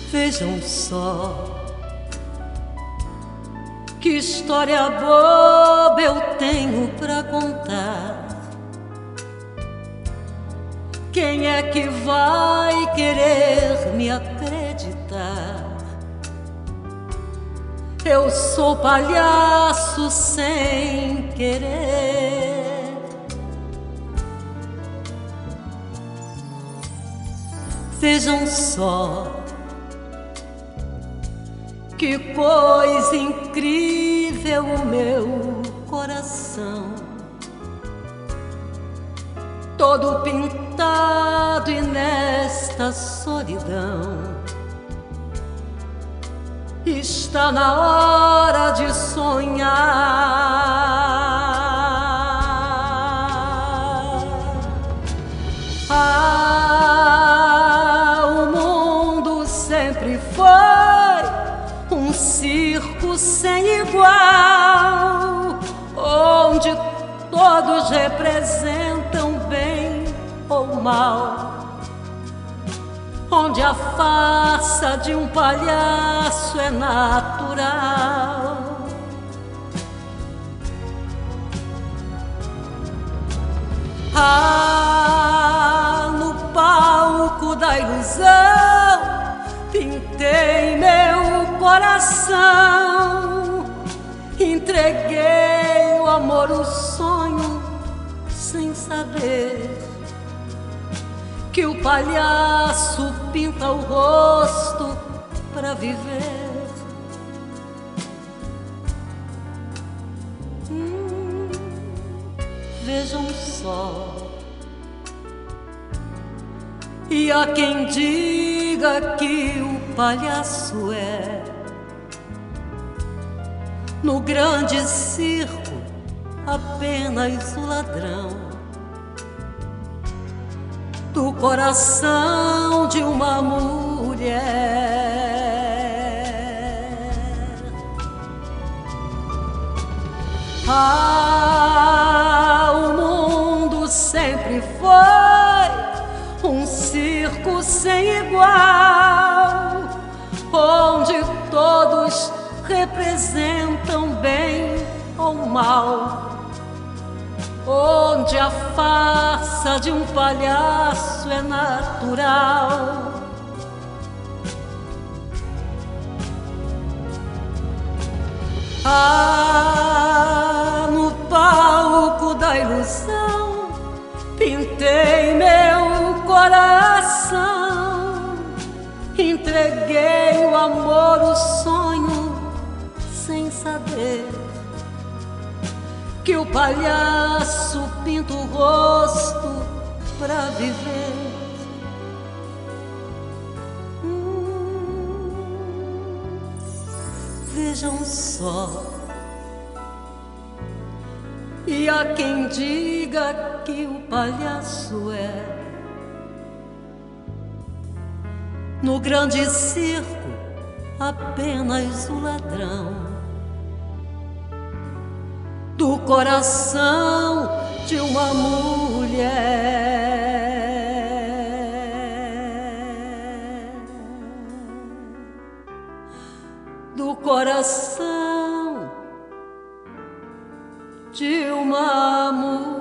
Vejam só que história boba eu tenho pra contar. Quem é que vai querer me acreditar? Eu sou palhaço sem querer. Vejam só que coisa incrível o meu coração, todo pintado e nesta solidão. Está na hora de sonhar. O mundo sempre foi um circo sem igual, onde todos representam bem ou mal, onde a farsa de um palhaço é natural. No palco da ilusão pintei meu coração, entreguei o amor, o sonho, sem saber que o palhaço pinta o rosto pra viver. Vejam só, e há quem diga que o palhaço é no grande circo apenas o ladrão do coração de uma mulher. O mundo sempre foi um circo sem igual, onde todos representam bem ou mal, onde a farsa de um palhaço é natural. No palco da ilusão pintei meu coração, entreguei o amor, o sonho, sem saber que o palhaço pinta o rosto pra viver. Vejam só, e há quem diga que o palhaço é no grande circo apenas o ladrão do coração de uma mulher. Do coração de uma mulher.